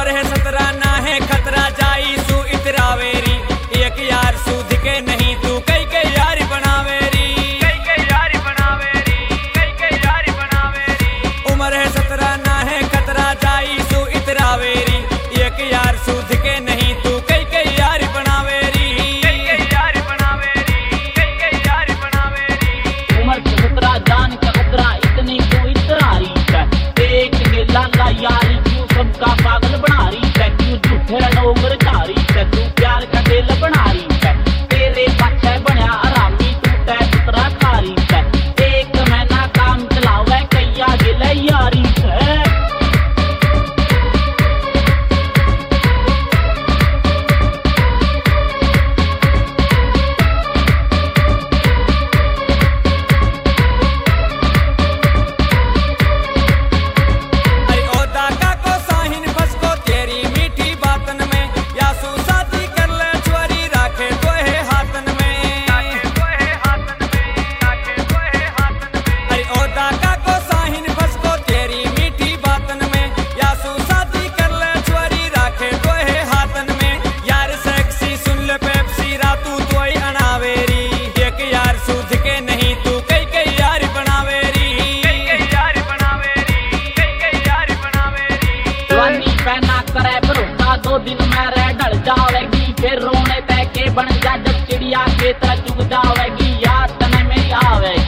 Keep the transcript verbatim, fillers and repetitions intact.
उम्र है सत्रह ना है खतरा जाई सू इतरावेरी एक यार सूद के नहीं तू कई कई यारी बनावेरी कई कई यारी बनावेरी कई कई यारी बनावेरी उम्र है सत्रह ना है खतरा जाई सू इतरावेरी एक यार सूद के नहीं तू कई कई यारी बनावेरी कई कई यारी बनावेरी कई कई यारी बनावेरी उम्र से खतरा जान का खतरा इतनी क्यों इतरारी है एक लाला यारी क्यों सबका पागल बना रही है क्यों झूठे नौकर चारी है तू प्यार का दिल बना रही है तेरे पाछे बनया आरामी टूटे पुतरा खारी है एक महीना काम चलावे कैया गिले यारी है दो दिन में रह ढल जावेगी फिर रोने तय के बन जा जब चिड़िया के तरह चुग जावेगी याद तने मेरी आवेगी।